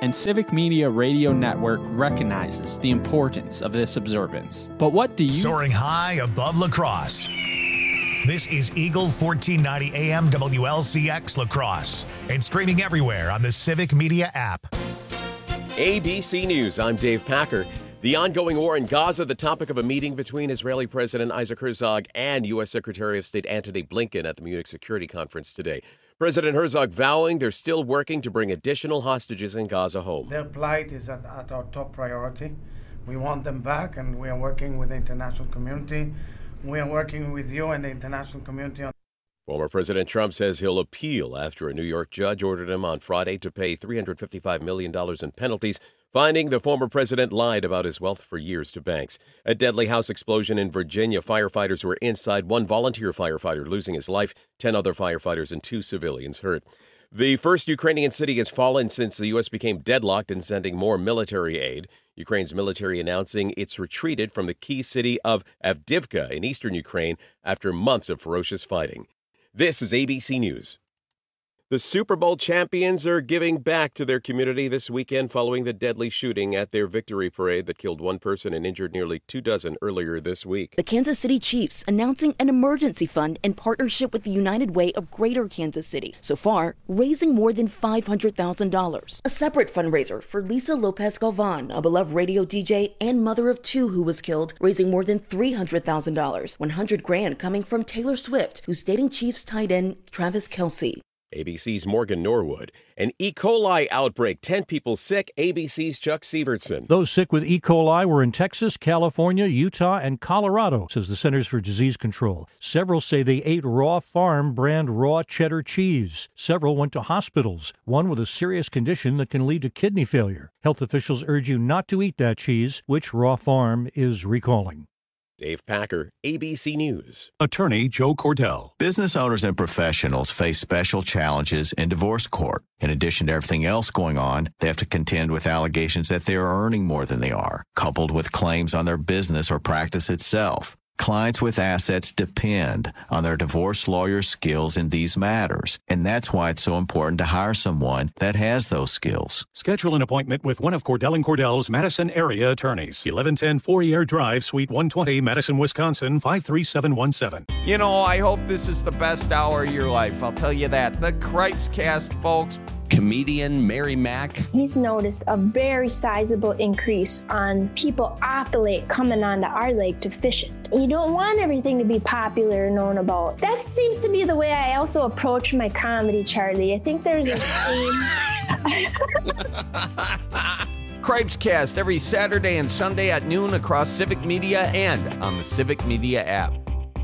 and Civic Media Radio Network recognizes the importance of this observance. But what do you... Soaring high above La Crosse. This is Eagle 1490 AM WLCX La Crosse and streaming everywhere on the Civic Media app. ABC News, I'm Dave Packer. The ongoing war in Gaza, the topic of a meeting between Israeli President Isaac Herzog and U.S. Secretary of State Antony Blinken at the Munich Security Conference today. President Herzog vowing they're still working to bring additional hostages in Gaza home. Their plight is at our top priority. We want them back, and we are working with the international community. We are working with you and the international community on. Former President Trump says he'll appeal after a New York judge ordered him on Friday to pay $355 million in penalties, finding the former president lied about his wealth for years to banks. A deadly house explosion in Virginia. Firefighters were inside, one volunteer firefighter losing his life, 10 other firefighters and 2 civilians hurt. The first Ukrainian city has fallen since the U.S. became deadlocked in sending more military aid. Ukraine's military announcing it's retreated from the key city of Avdiivka in eastern Ukraine after months of ferocious fighting. This is ABC News. The Super Bowl champions are giving back to their community this weekend following the deadly shooting at their victory parade that killed one person and injured nearly 24 earlier this week. The Kansas City Chiefs announcing an emergency fund in partnership with the United Way of Greater Kansas City. So far, raising more than $500,000. A separate fundraiser for Lisa Lopez Galvan, a beloved radio DJ and mother of 2 who was killed, raising more than $300,000. $100,000 coming from Taylor Swift, who's dating Chiefs tight end Travis Kelce. ABC's Morgan Norwood. An E. coli outbreak, 10 people sick. ABC's Chuck Severson. Those sick with E. coli were in Texas, California, Utah, and Colorado, says the Centers for Disease Control. Several say they ate Raw Farm brand raw cheddar cheese. Several went to hospitals, one with a serious condition that can lead to kidney failure. Health officials urge you not to eat that cheese, which Raw Farm is recalling. Dave Packer, ABC News. Attorney Joe Cordell. Business owners and professionals face special challenges in divorce court. In addition to everything else going on, they have to contend with allegations that they are earning more than they are, coupled with claims on their business or practice itself. Clients with assets depend on their divorce lawyer's skills in these matters, and that's why it's so important to hire someone that has those skills. Schedule an appointment with one of Cordell & Cordell's Madison area attorneys. 1110 Fourier Drive, Suite 120, Madison, Wisconsin, 53717. You know, I hope this is the best hour of your life. I'll tell you that. The Cripes Cast, folks. Comedian Mary Mack. He's noticed a very sizable increase on people off the lake coming onto our lake to fish it. You don't want everything to be popular and known about. That seems to be the way I also approach my comedy, Charlie. I think there's a theme. Cripes Cast every Saturday and Sunday at noon across Civic Media and on the Civic Media app.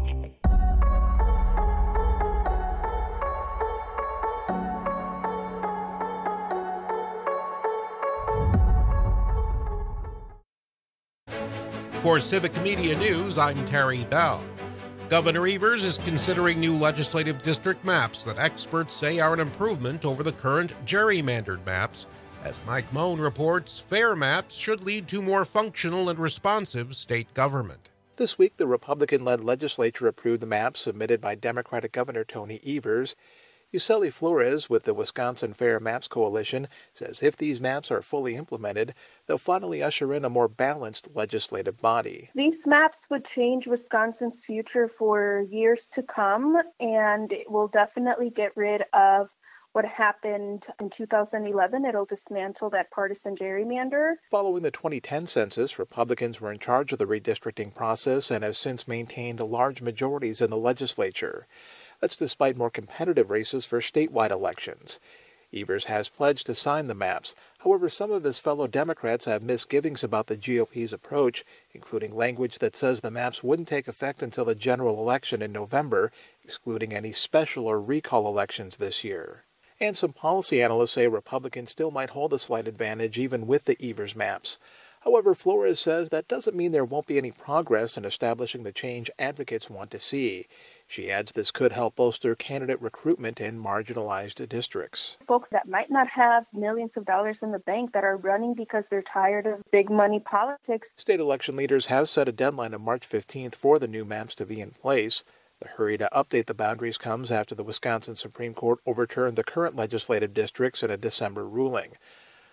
For Civic Media News, I'm Terry Bell. Governor Evers is considering new legislative district maps that experts say are an improvement over the current gerrymandered maps. As Mike Moan reports, fair maps should lead to more functional and responsive state government. This week, the Republican-led legislature approved the maps submitted by Democratic Governor Tony Evers. Yuseli Flores with the Wisconsin Fair Maps Coalition says if these maps are fully implemented, they'll finally usher in a more balanced legislative body. These maps would change Wisconsin's future for years to come, and it will definitely get rid of what happened in 2011. It'll dismantle that partisan gerrymander. Following the 2010 census, Republicans were in charge of the redistricting process and have since maintained large majorities in the legislature. That's despite more competitive races for statewide elections. Evers has pledged to sign the maps. However, some of his fellow Democrats have misgivings about the GOP's approach, including language that says the maps wouldn't take effect until the general election in November, excluding any special or recall elections this year. And some policy analysts say Republicans still might hold a slight advantage even with the Evers maps. However, Flores says that doesn't mean there won't be any progress in establishing the change advocates want to see. She adds this could help bolster candidate recruitment in marginalized districts. Folks that might not have millions of dollars in the bank that are running because they're tired of big money politics. State election leaders have set a deadline of March 15th for the new maps to be in place. The hurry to update the boundaries comes after the Wisconsin Supreme Court overturned the current legislative districts in a December ruling.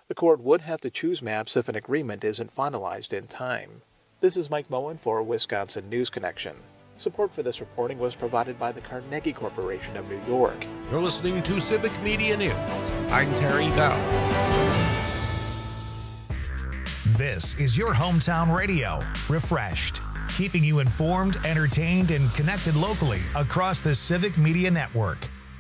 The court would have to choose maps if an agreement isn't finalized in time. This is Mike Moen for Wisconsin News Connection. Support for this reporting was provided by the Carnegie Corporation of New York. You're listening to Civic Media News. I'm Terry Bell. This is your hometown radio, Refreshed, keeping you informed, entertained, and connected locally across the Civic Media Network.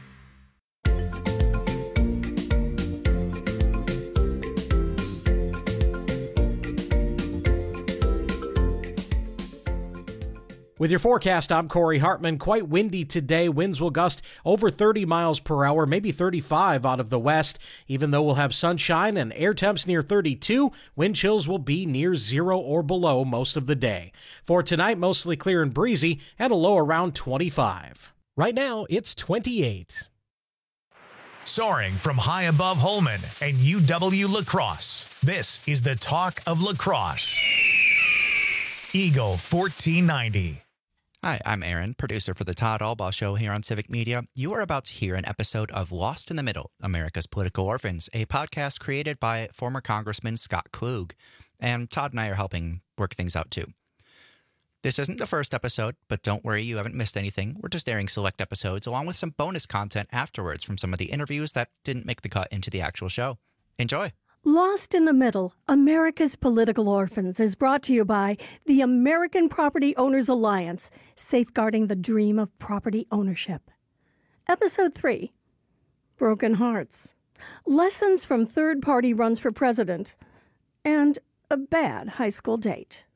With your forecast, I'm Corey Hartman. Quite windy today. Winds will gust over 30 miles per hour, maybe 35 out of the west. Even though we'll have sunshine and air temps near 32, wind chills will be near 0 or below most of the day. For tonight, mostly clear and breezy and a low around 25. Right now, it's 28. Soaring from high above Holmen and UW La Crosse, this is the talk of La Crosse. Eagle 1490. Hi, I'm Aaron, producer for the Todd Albaugh Show here on Civic Media. You are about to hear an episode of Lost in the Middle, America's Political Orphans, a podcast created by former Congressman Scott Klug. And Todd and I are helping work things out too. This isn't the first episode, but don't worry, you haven't missed anything. We're just airing select episodes along with some bonus content afterwards from some of the interviews that didn't make the cut into the actual show. Enjoy! Lost in the Middle, America's Political Orphans is brought to you by the American Property Owners Alliance, safeguarding the dream of property ownership. Episode 3, Broken Hearts, Lessons from Third-Party Runs for President, and a bad high school date.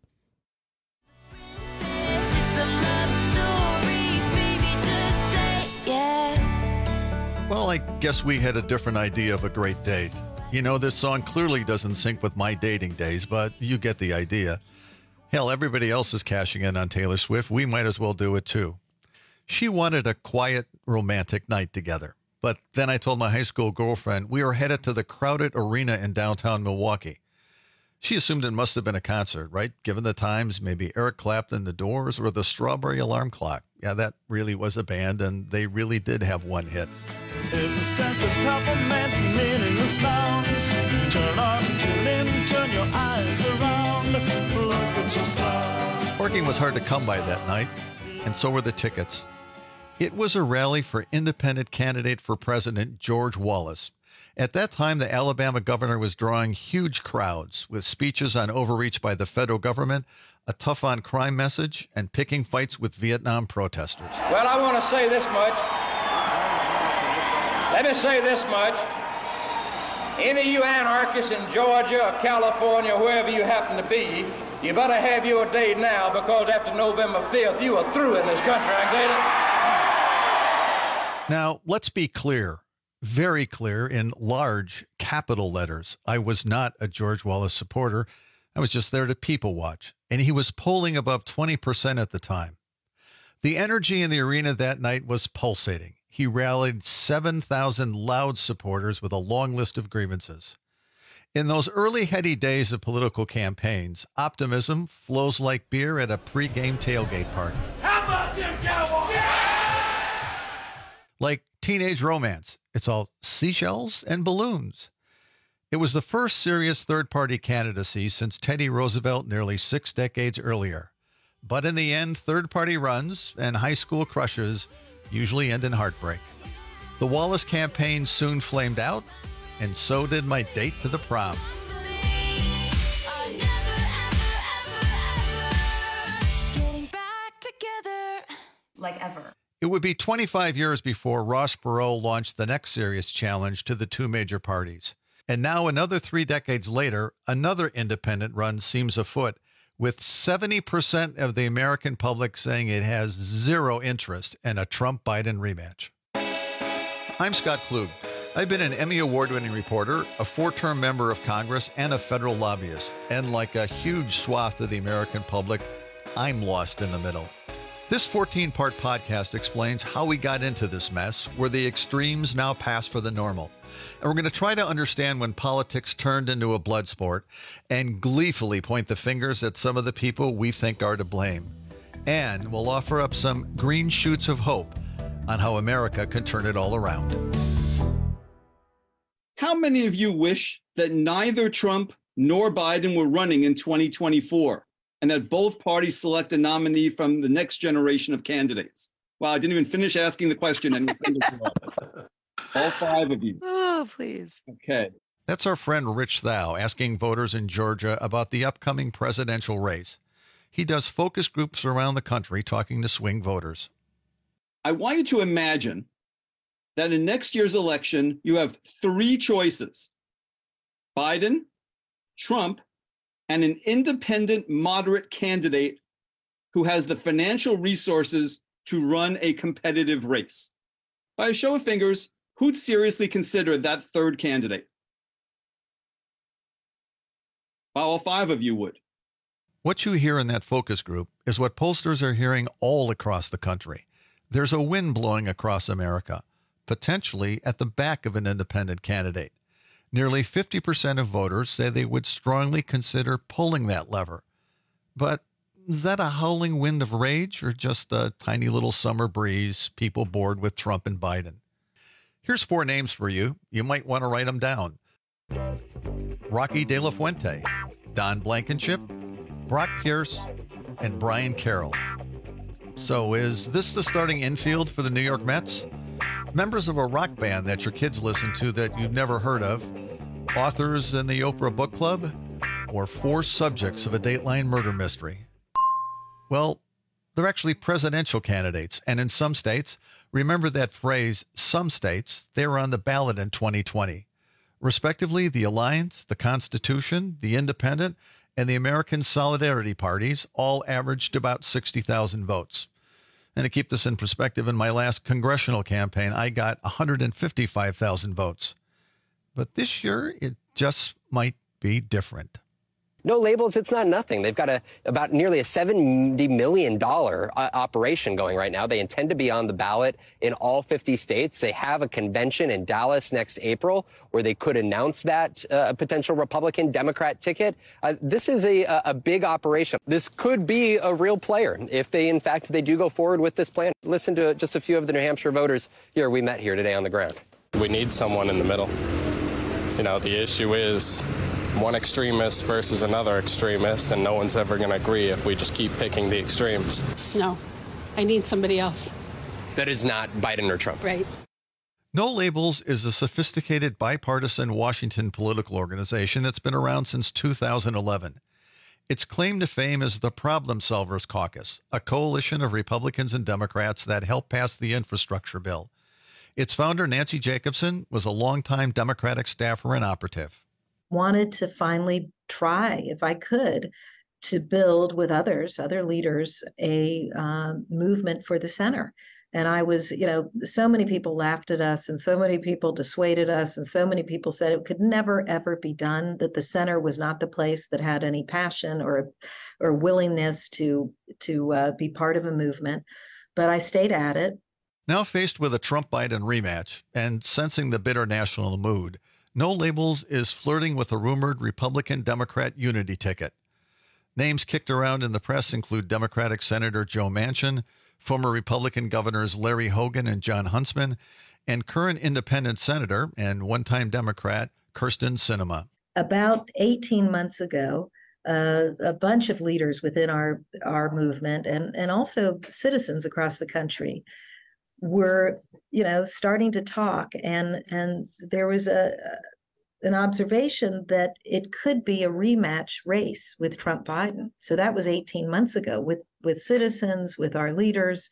Well, I guess we had a different idea of a great date. You know, this song clearly doesn't sync with my dating days, but you get the idea. Hell, everybody else is cashing in on Taylor Swift. We might as well do it too. She wanted a quiet, romantic night together. But then I told my high school girlfriend we were headed to the crowded arena in downtown Milwaukee. She assumed it must have been a concert, right? Given the times, maybe Eric Clapton, The Doors, or the Strawberry Alarm Clock. Yeah, that really was a band, and they really did have one hit. If the sense of compliments, meaningless nouns, turn on, tune in, turn your eyes around, look at yourself. Parking was hard to come by that night, and so were the tickets. It was a rally for independent candidate for president George Wallace. At that time, the Alabama governor was drawing huge crowds with speeches on overreach by the federal government, a tough-on-crime message, and picking fights with Vietnam protesters. Well, I want to say this much. Let me say this much. Any of you anarchists in Georgia or California, wherever you happen to be, you better have your day now, because after November 5th, you are through in this country. I get it? Now, let's be clear. Very clear in large capital letters. I was not a George Wallace supporter. I was just there to people watch. And he was polling above 20% at the time. The energy in the arena that night was pulsating. He rallied 7,000 loud supporters with a long list of grievances. In those early heady days of political campaigns, optimism flows like beer at a pregame tailgate party. How about them Cowboys? Yeah! Like teenage romance. It's all seashells and balloons. It was the first serious third-party candidacy since Teddy Roosevelt nearly 6 decades earlier. But in the end, third-party runs and high school crushes usually end in heartbreak. The Wallace campaign soon flamed out, and so did my date to the prom. Like ever. It would be 25 years before Ross Perot launched the next serious challenge to the two major parties. And now, another 3 decades later, another independent run seems afoot, with 70% of the American public saying it has zero interest in a Trump-Biden rematch. I'm Scott Klug. I've been an Emmy Award-winning reporter, a 4-term member of Congress, and a federal lobbyist. And like a huge swath of the American public, I'm lost in the middle. This 14-part podcast explains how we got into this mess, where the extremes now pass for the normal. And we're going to try to understand when politics turned into a blood sport and gleefully point the fingers at some of the people we think are to blame. And we'll offer up some green shoots of hope on how America can turn it all around. How many of you wish that neither Trump nor Biden were running in 2024 and that both parties select a nominee from the next generation of candidates? Well, I didn't even finish asking the question. And all 5 of you. Oh, please. Okay. That's our friend Rich Thau asking voters in Georgia about the upcoming presidential race. He does focus groups around the country talking to swing voters. I want you to imagine that in next year's election, you have 3 choices: Biden, Trump, and an independent moderate candidate who has the financial resources to run a competitive race. By a show of fingers, who'd seriously consider that third candidate? Well, all 5 of you would. What you hear in that focus group is what pollsters are hearing all across the country. There's a wind blowing across America, potentially at the back of an independent candidate. Nearly 50% of voters say they would strongly consider pulling that lever. But is that a howling wind of rage or just a tiny little summer breeze, people bored with Trump and Biden? Here's 4 names for you. You might want to write them down. Rocky De La Fuente, Don Blankenship, Brock Pierce, and Brian Carroll. So is this the starting infield for the New York Mets? Members of a rock band that your kids listen to that you've never heard of? Authors in the Oprah Book Club? Or 4 subjects of a Dateline murder mystery? Well, they're actually presidential candidates, and in some states, remember that phrase, some states, they were on the ballot in 2020. Respectively, the Alliance, the Constitution, the Independent, and the American Solidarity parties all averaged about 60,000 votes. And to keep this in perspective, in my last congressional campaign, I got 155,000 votes. But this year, it just might be different. No labels, it's not nothing. They've got about nearly a $70 million operation going right now. They intend to be on the ballot in all 50 states. They have a convention in Dallas next April where they could announce that potential Republican-Democrat ticket. This is a big operation. This could be a real player if they do go forward with this plan. Listen to just a few of the New Hampshire voters here we met here today on the ground. We need someone in the middle. You know, the issue is one extremist versus another extremist, and no one's ever going to agree if we just keep picking the extremes. No, I need somebody else. That is not Biden or Trump. Right. No Labels is a sophisticated bipartisan Washington political organization that's been around since 2011. Its claim to fame is the Problem Solvers Caucus, a coalition of Republicans and Democrats that helped pass the infrastructure bill. Its founder, Nancy Jacobson, was a longtime Democratic staffer and operative. Wanted to finally try, if I could, to build with other leaders, a movement for the center. And I was, so many people laughed at us and so many people dissuaded us and so many people said it could never, ever be done, that the center was not the place that had any passion or willingness to be part of a movement. But I stayed at it. Now faced with a Trump-Biden rematch and sensing the bitter national mood, No Labels is flirting with a rumored Republican-Democrat unity ticket. Names kicked around in the press include Democratic Senator Joe Manchin, former Republican Governors Larry Hogan and John Huntsman, and current independent senator and one-time Democrat Kyrsten Sinema. About 18 months ago, a bunch of leaders within our movement and also citizens across the country were, starting to talk, and there was an observation that it could be a rematch race with Trump-Biden. So that was 18 months ago with citizens, with our leaders,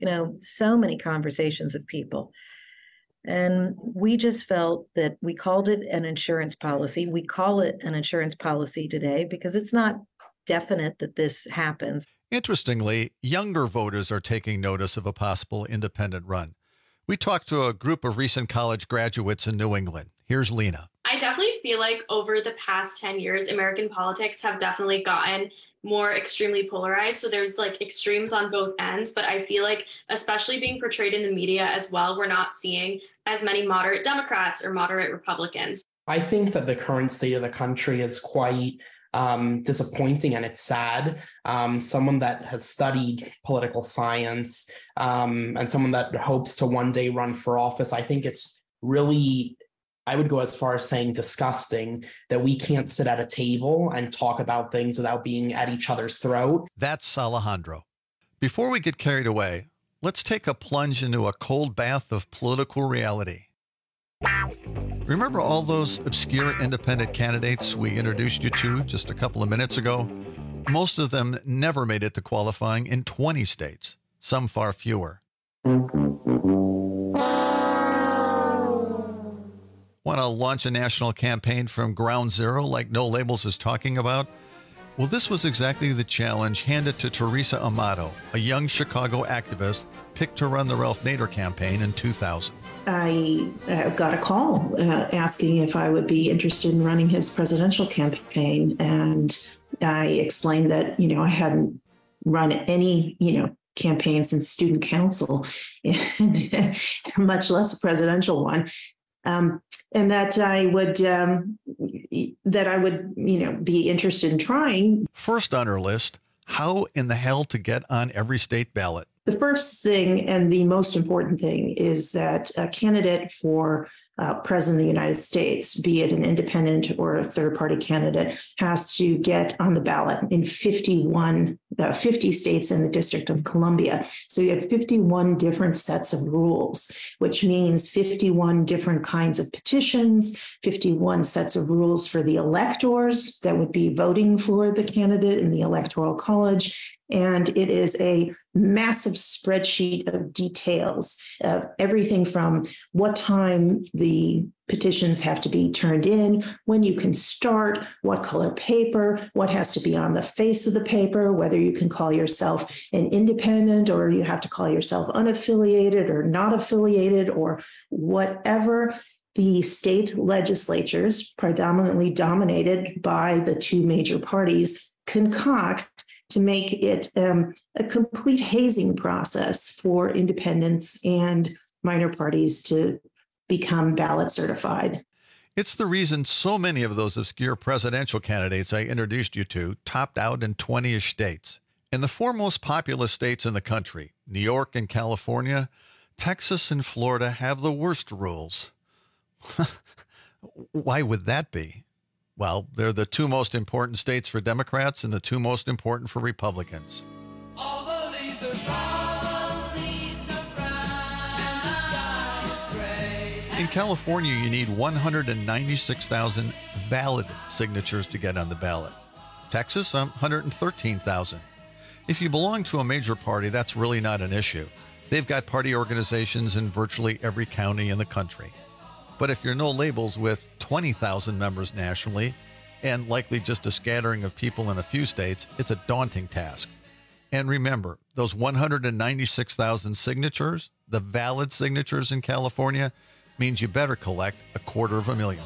so many conversations of people. And we just felt that we called it an insurance policy. We call it an insurance policy today because it's not definite that this happens. Interestingly, younger voters are taking notice of a possible independent run. We talked to a group of recent college graduates in New England. Here's Lena. I definitely feel like over the past 10 years, American politics have definitely gotten more extremely polarized. So there's extremes on both ends, but I feel like, especially being portrayed in the media as well, we're not seeing as many moderate Democrats or moderate Republicans. I think that the current state of the country is quite disappointing, and it's sad. Someone that has studied political science and someone that hopes to one day run for office, I think it's really I would go as far as saying disgusting, that we can't sit at a table and talk about things without being at each other's throat. That's Alejandro. Before we get carried away, let's take a plunge into a cold bath of political reality. Remember all those obscure independent candidates we introduced you to just a couple of minutes ago? Most of them never made it to qualifying in 20 states, some far fewer. Want to launch a national campaign from ground zero like No Labels is talking about? Well, this was exactly the challenge handed to Teresa Amato, a young Chicago activist picked to run the Ralph Nader campaign in 2000. I got a call asking if I would be interested in running his presidential campaign. And I explained that, I hadn't run any, campaigns in student council, much less a presidential one. And that I would, be interested in trying. First on her list, how in the hell to get on every state ballot? The first thing and the most important thing is that a candidate for president of the United States, be it an independent or a third-party candidate, has to get on the ballot in 50 states in the District of Columbia. So you have 51 different sets of rules, which means 51 different kinds of petitions, 51 sets of rules for the electors that would be voting for the candidate in the Electoral College. And it is a massive spreadsheet of details of everything from what time the petitions have to be turned in, when you can start, what color paper, what has to be on the face of the paper, whether you can call yourself an independent or you have to call yourself unaffiliated or not affiliated or whatever. The state legislatures, predominantly dominated by the two major parties, concoct to make it a complete hazing process for independents and minor parties to become ballot certified. It's the reason so many of those obscure presidential candidates I introduced you to topped out in 20-ish states. In the four most populous states in the country, New York and California, Texas and Florida have the worst rules. Why would that be? Well, they're the two most important states for Democrats and the two most important for Republicans. All the leaves are brown, and the sky is gray. In California, you need 196,000 valid signatures to get on the ballot. Texas, 113,000. If you belong to a major party, that's really not an issue. They've got party organizations in virtually every county in the country. But if you're No Labels with 20,000 members nationally, and likely just a scattering of people in a few states, it's a daunting task. And remember, those 196,000 signatures, the valid signatures in California, means you better collect 250,000.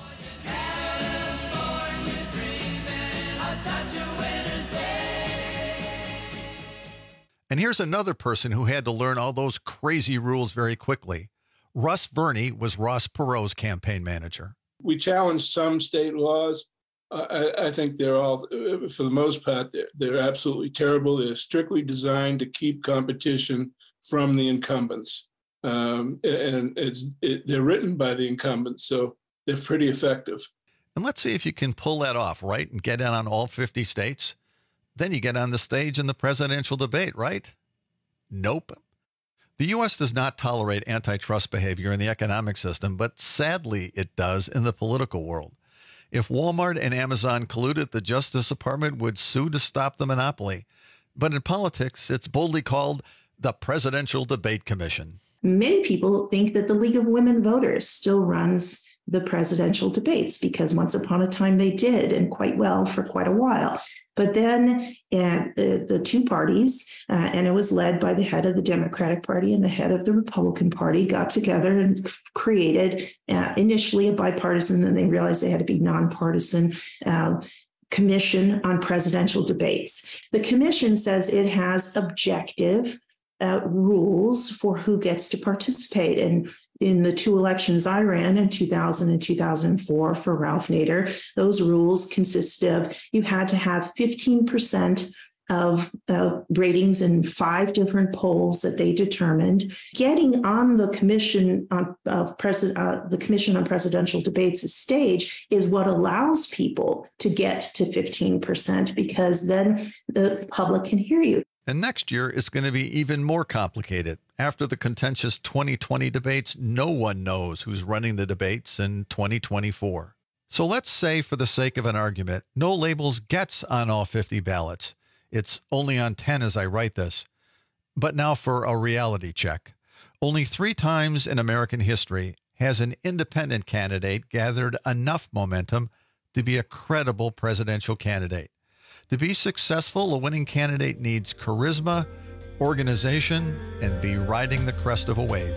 And here's another person who had to learn all those crazy rules very quickly. Russ Verney was Ross Perot's campaign manager. We challenged some state laws. I think they're all, for the most part, they're absolutely terrible. They're strictly designed to keep competition from the incumbents. And they're written by the incumbents, so they're pretty effective. And let's see if you can pull that off, right, and get in on all 50 states. Then you get on the stage in the presidential debate, right? Nope. The U.S. does not tolerate antitrust behavior in the economic system, but sadly it does in the political world. If Walmart and Amazon colluded, the Justice Department would sue to stop the monopoly. But in politics, it's boldly called the Presidential Debate Commission. Many people think that the League of Women Voters still runs the presidential debates because once upon a time they did, and quite well for quite a while. But then the two parties, and it was led by the head of the Democratic Party and the head of the Republican Party, got together and created initially a bipartisan, then they realized they had to be nonpartisan commission on presidential debates. The commission says it has objective rules for who gets to participate. And in the two elections I ran in 2000 and 2004 for Ralph Nader, those rules consisted of you had to have 15% of ratings in 5 different polls that they determined. Getting on the Commission on the Commission on Presidential Debates' stage is what allows people to get to 15%, because then the public can hear you. And next year is going to be even more complicated. After the contentious 2020 debates, no one knows who's running the debates in 2024. So let's say, for the sake of an argument, No Labels gets on all 50 ballots. It's only on 10 as I write this. But now for a reality check. Only 3 times in American history has an independent candidate gathered enough momentum to be a credible presidential candidate. To be successful, a winning candidate needs charisma, organization, and be riding the crest of a wave.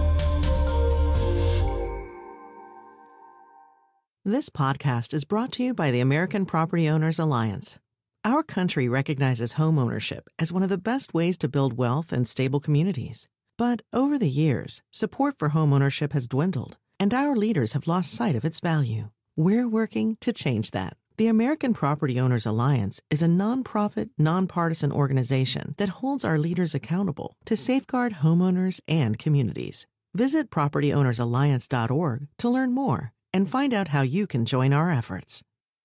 This podcast is brought to you by the American Property Owners Alliance. Our country recognizes homeownership as one of the best ways to build wealth and stable communities. But over the years, support for homeownership has dwindled, and our leaders have lost sight of its value. We're working to change that. The American Property Owners Alliance is a nonprofit, nonpartisan organization that holds our leaders accountable to safeguard homeowners and communities. Visit propertyownersalliance.org to learn more and find out how you can join our efforts.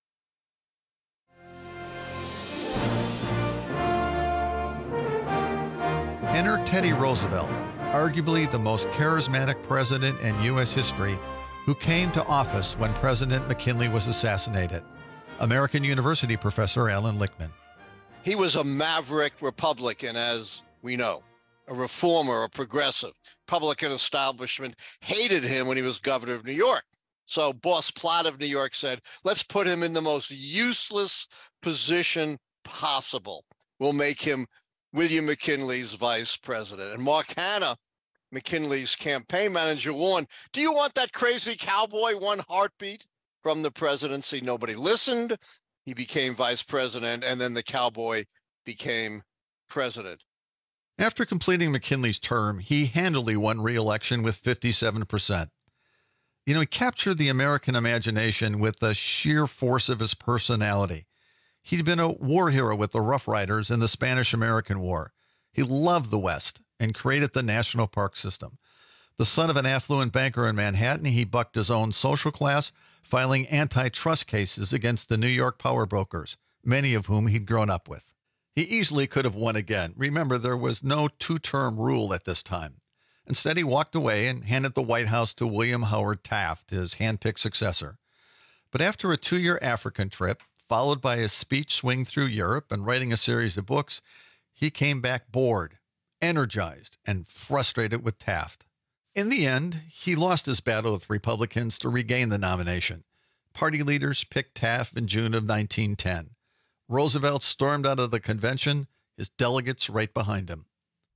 Enter Teddy Roosevelt, arguably the most charismatic president in U.S. history, who came to office when President McKinley was assassinated. American University professor Alan Lichtman. He was a maverick Republican, as we know, a reformer, a progressive. Republican establishment hated him when he was governor of New York. So Boss Platt of New York said, let's put him in the most useless position possible. We'll make him William McKinley's vice president. And Mark Hanna, McKinley's campaign manager, warned, do you want that crazy cowboy one heartbeat from the presidency? Nobody listened. He became vice president, and then the cowboy became president. After completing McKinley's term, he handily won re-election with 57%. You know, he captured the American imagination with the sheer force of his personality. He'd been a war hero with the Rough Riders in the Spanish-American War. He loved the West and created the national park system. The son of an affluent banker in Manhattan, he bucked his own social class, filing antitrust cases against the New York power brokers, many of whom he'd grown up with. He easily could have won again. Remember, there was no 2-term rule at this time. Instead, he walked away and handed the White House to William Howard Taft, his handpicked successor. But after a 2-year African trip, followed by a speech swing through Europe and writing a series of books, he came back bored, energized, and frustrated with Taft. In the end, he lost his battle with Republicans to regain the nomination. Party leaders picked Taft in June of 1910. Roosevelt stormed out of the convention, his delegates right behind him.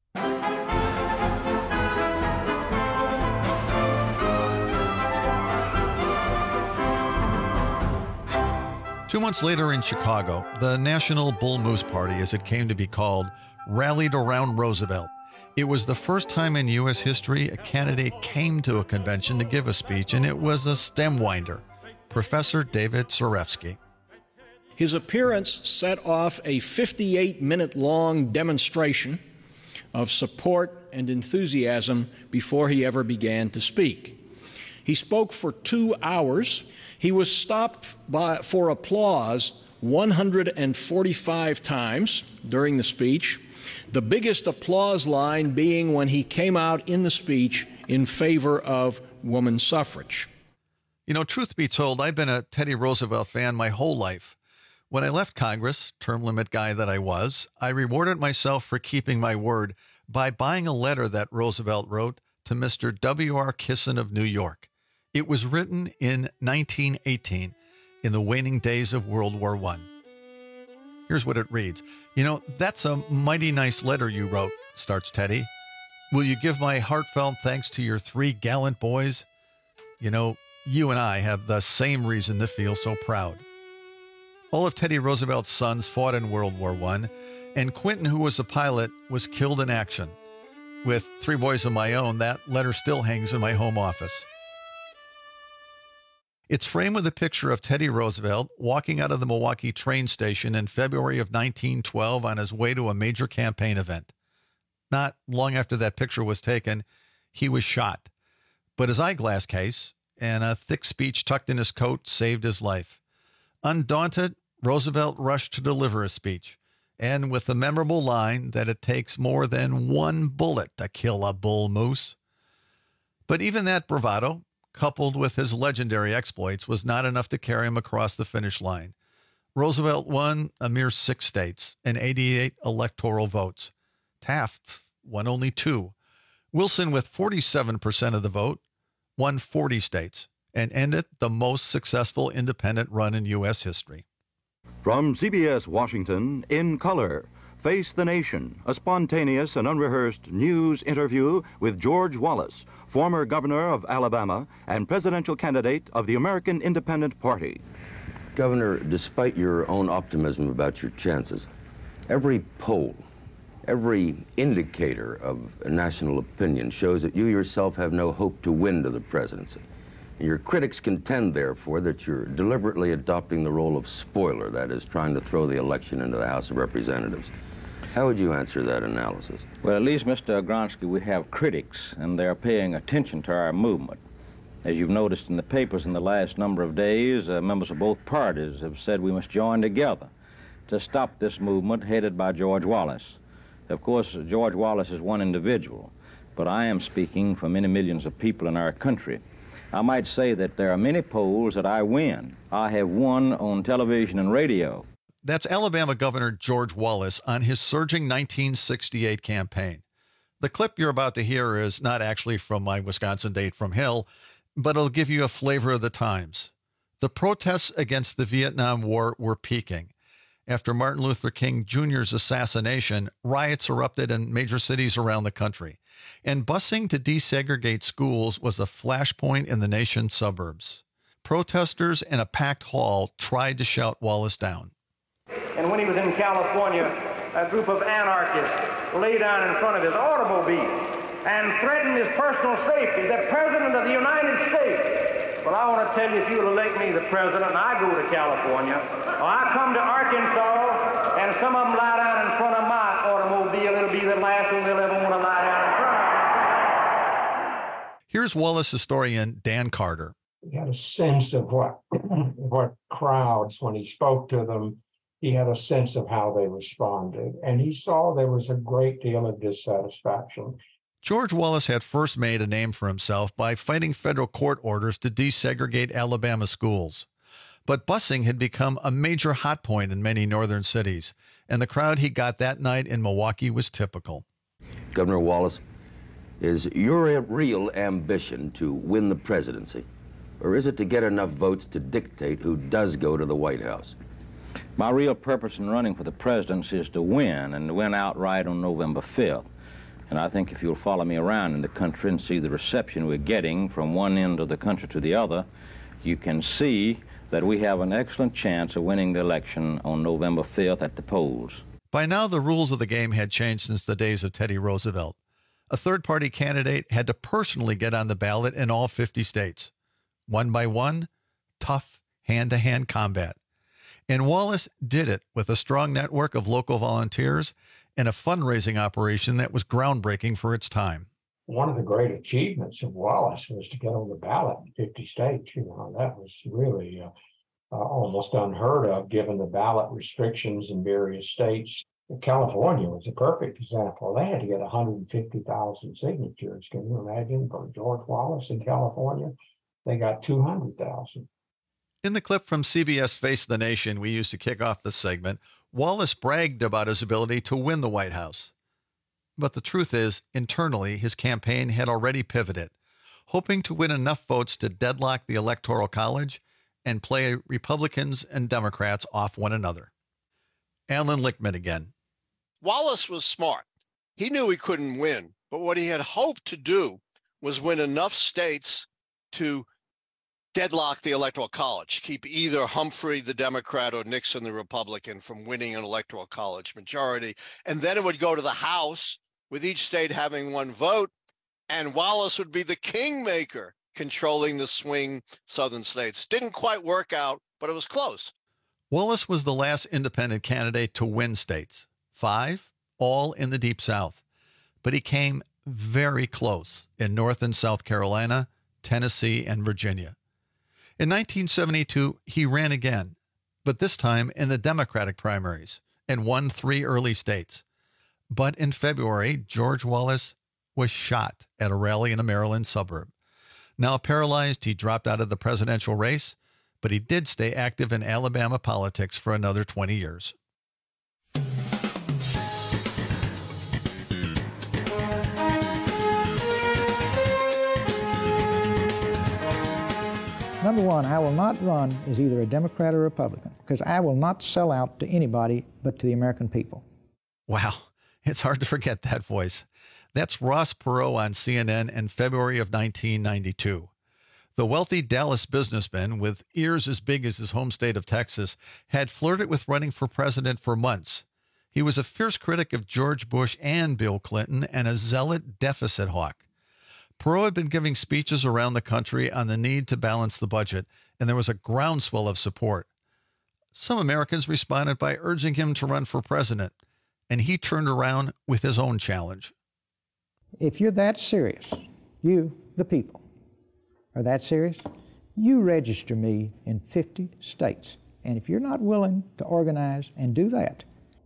2 months later in Chicago, the National Bull Moose Party, as it came to be called, rallied around Roosevelt. It was the first time in U.S. history a candidate came to a convention to give a speech, and it was a stem-winder, Professor David Zarefsky. His appearance set off a 58-minute-long demonstration of support and enthusiasm before he ever began to speak. He spoke for 2 hours. He was stopped for applause 145 times during the speech, the biggest applause line being when he came out in the speech in favor of woman suffrage. You know, truth be told, I've been a Teddy Roosevelt fan my whole life. When I left Congress, term limit guy that I was, I rewarded myself for keeping my word by buying a letter that Roosevelt wrote to Mr. W.R. Kissen of New York. It was written in 1918, in the waning days of World War I. Here's what it reads. You know, that's a mighty nice letter you wrote, starts Teddy. Will you give my heartfelt thanks to your 3 gallant boys? You know, you and I have the same reason to feel so proud. All of Teddy Roosevelt's sons fought in World War I, and Quentin, who was a pilot, was killed in action. With 3 boys of my own, that letter still hangs in my home office. It's framed with a picture of Teddy Roosevelt walking out of the Milwaukee train station in February of 1912 on his way to a major campaign event. Not long after that picture was taken, he was shot. But his eyeglass case and a thick speech tucked in his coat saved his life. Undaunted, Roosevelt rushed to deliver his speech, and with the memorable line that it takes more than one bullet to kill a bull moose. But even that bravado, coupled with his legendary exploits, was not enough to carry him across the finish line. Roosevelt won a mere 6 states and 88 electoral votes. Taft won only 2. Wilson, with 47% of the vote, won 40 states and ended the most successful independent run in U.S. history. From CBS Washington, in color, Face the Nation, a spontaneous and unrehearsed news interview with George Wallace, former governor of Alabama and presidential candidate of the American Independent Party. Governor, despite your own optimism about your chances, every poll, every indicator of national opinion shows that you yourself have no hope to win to the presidency. Your critics contend, therefore, that you're deliberately adopting the role of spoiler, that is, trying to throw the election into the House of Representatives. How would you answer that analysis? Well, at least, Mr. Agronsky, we have critics, and they're paying attention to our movement. As you've noticed in the papers in the last number of days, members of both parties have said we must join together to stop this movement headed by George Wallace. Of course, George Wallace is one individual, but I am speaking for many millions of people in our country. I might say that there are many polls that I win. I have won on television and radio. That's Alabama Governor George Wallace on his surging 1968 campaign. The clip you're about to hear is not actually from my Wisconsin date from Hill, but it'll give you a flavor of the times. The protests against the Vietnam War were peaking. After Martin Luther King Jr.'s assassination, riots erupted in major cities around the country, and busing to desegregate schools was a flashpoint in the nation's suburbs. Protesters in a packed hall tried to shout Wallace down. And when he was in California, a group of anarchists lay down in front of his automobile and threatened his personal safety, the President of the United States. Well, I want to tell you, if you will elect me the President and I go to California, or I come to Arkansas and some of them lie down in front of my automobile, it'll be the last one they'll ever want to lie down in front of. Here's Wallace historian Dan Carter. He had a sense of what crowds, when he spoke to them, he had a sense of how they responded, and he saw there was a great deal of dissatisfaction. George Wallace had first made a name for himself by fighting federal court orders to desegregate Alabama schools. But busing had become a major hot point in many northern cities, and the crowd he got that night in Milwaukee was typical. Governor Wallace, is your real ambition to win the presidency, or is it to get enough votes to dictate who does go to the White House? My real purpose in running for the presidency is to win, and to win outright on November 5th. And I think if you'll follow me around in the country and see the reception we're getting from one end of the country to the other, you can see that we have an excellent chance of winning the election on November 5th at the polls. By now, the rules of the game had changed since the days of Teddy Roosevelt. A third-party candidate had to personally get on the ballot in all 50 states. One by one, tough hand-to-hand combat. And Wallace did it with a strong network of local volunteers and a fundraising operation that was groundbreaking for its time. One of the great achievements of Wallace was to get on the ballot in 50 states. You know, that was really almost unheard of given the ballot restrictions in various states. California was a perfect example. They had to get 150,000 signatures. Can you imagine? For George Wallace in California, they got 200,000. In the clip from CBS Face the Nation we used to kick off this segment, Wallace bragged about his ability to win the White House. But the truth is, internally, his campaign had already pivoted, hoping to win enough votes to deadlock the Electoral College and play Republicans and Democrats off one another. Alan Lichtman again. Wallace was smart. He knew he couldn't win, but what he had hoped to do was win enough states to deadlock the Electoral College, keep either Humphrey, the Democrat, or Nixon, the Republican, from winning an Electoral College majority. And then it would go to the House, with each state having one vote, and Wallace would be the kingmaker, controlling the swing southern states. Didn't quite work out, but it was close. Wallace was the last independent candidate to win states, 5, all in the Deep South. But he came very close in North and South Carolina, Tennessee, and Virginia. In 1972, he ran again, but this time in the Democratic primaries, and won 3 early states. But in February, George Wallace was shot at a rally in a Maryland suburb. Now paralyzed, he dropped out of the presidential race, but he did stay active in Alabama politics for another 20 years. Number one, I will not run as either a Democrat or Republican because I will not sell out to anybody but to the American people. Wow, it's hard to forget that voice. That's Ross Perot on CNN in February of 1992. The wealthy Dallas businessman with ears as big as his home state of Texas had flirted with running for president for months. He was a fierce critic of George Bush and Bill Clinton and a zealot deficit hawk. Perot had been giving speeches around the country on the need to balance the budget, and there was a groundswell of support. Some Americans responded by urging him to run for president, and he turned around with his own challenge. If you're that serious, you, the people, are that serious, you register me in 50 states. And if you're not willing to organize and do that,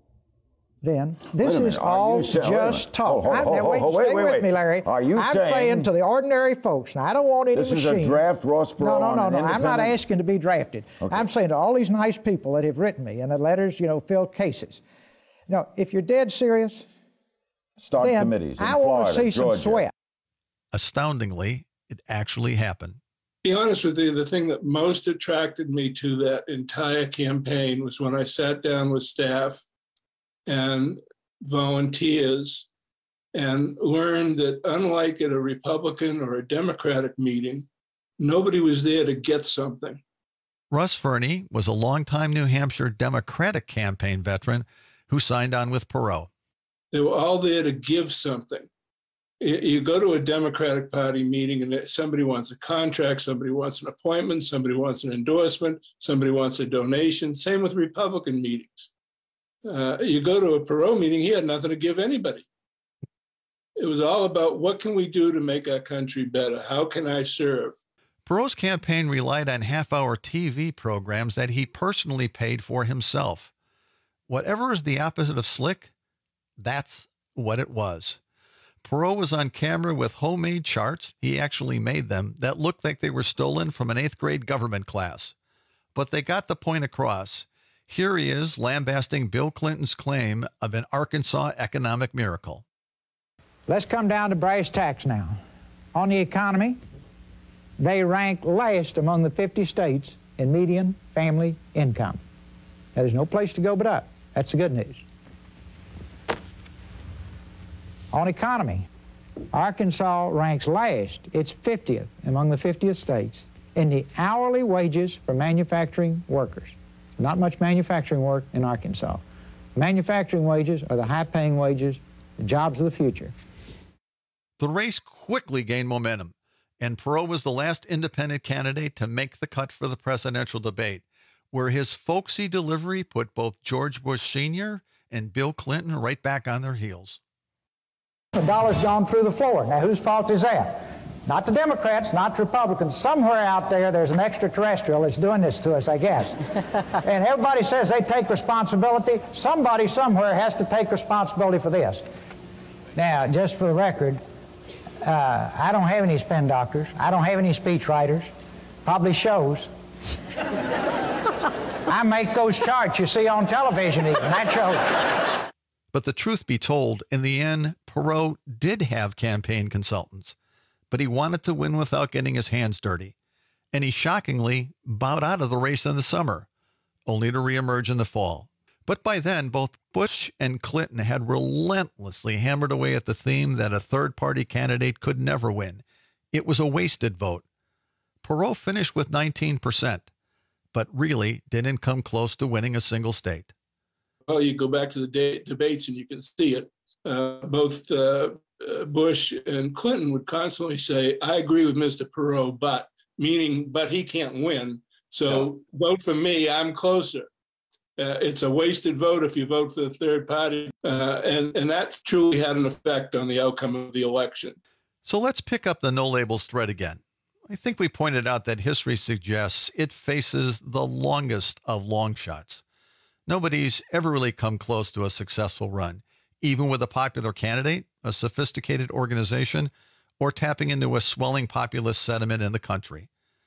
then this is all just talk. Stay with me, Larry. Are you saying to the ordinary folks, now I don't want any machine. This is a draft, Ross Perot? No. I'm not asking to be drafted. Okay. I'm saying to all these nice people that have written me and the letters, filled cases. Now, if you're dead serious, start then committees in I want to see Florida, some sweat. Astoundingly, it actually happened. To be honest with you, the thing that most attracted me to that entire campaign was when I sat down with staff and volunteers and learned that unlike at a Republican or a Democratic meeting, nobody was there to get something. Russ Fernie was a longtime New Hampshire Democratic campaign veteran who signed on with Perot. They were all there to give something. You go to a Democratic Party meeting and somebody wants a contract, somebody wants an appointment, somebody wants an endorsement, somebody wants a donation. Same with Republican meetings. You go to a Perot meeting, he had nothing to give anybody. It was all about what can we do to make our country better? How can I serve? Perot's campaign relied on half-hour TV programs that he personally paid for himself. Whatever is the opposite of slick, that's what it was. Perot was on camera with homemade charts, he actually made them, that looked like they were stolen from an 8th grade government class. But they got the point across. Here he is lambasting Bill Clinton's claim of an Arkansas economic miracle. Let's come down to brass tacks now. On the economy, they rank last among the 50 states in median family income. Now, there's no place to go but up. That's the good news. On economy, Arkansas ranks last. It's 50th among the 50th states in the hourly wages for manufacturing workers. Not much manufacturing work in Arkansas. Manufacturing wages are the high-paying wages, the jobs of the future. The race quickly gained momentum, and Perot was the last independent candidate to make the cut for the presidential debate, where his folksy delivery put both George Bush Sr. and Bill Clinton right back on their heels. The dollar's gone through the floor. Now, whose fault is that? Not the Democrats, not the Republicans. Somewhere out there, there's an extraterrestrial that's doing this to us, I guess. And everybody says they take responsibility. Somebody somewhere has to take responsibility for this. Now, just for the record, I don't have any spin doctors. I don't have any speech writers. Probably shows. I make those charts you see on television even. That shows. But the truth be told, in the end, Perot did have campaign consultants, but he wanted to win without getting his hands dirty. And he shockingly bowed out of the race in the summer, only to reemerge in the fall. But by then, both Bush and Clinton had relentlessly hammered away at the theme that a third-party candidate could never win. It was a wasted vote. Perot finished with 19%, but really didn't come close to winning a single state. Well, you go back to the debates and you can see it. Both Bush and Clinton would constantly say, I agree with Mr. Perot, but he can't win. So vote for me, I'm closer. It's a wasted vote if you vote for the third party. And that truly had an effect on the outcome of the election. So let's pick up the no labels thread again. I think we pointed out that history suggests it faces the longest of long shots. Nobody's ever really come close to a successful run, even with a popular candidate, a sophisticated organization, or tapping into a swelling populist sentiment in the country.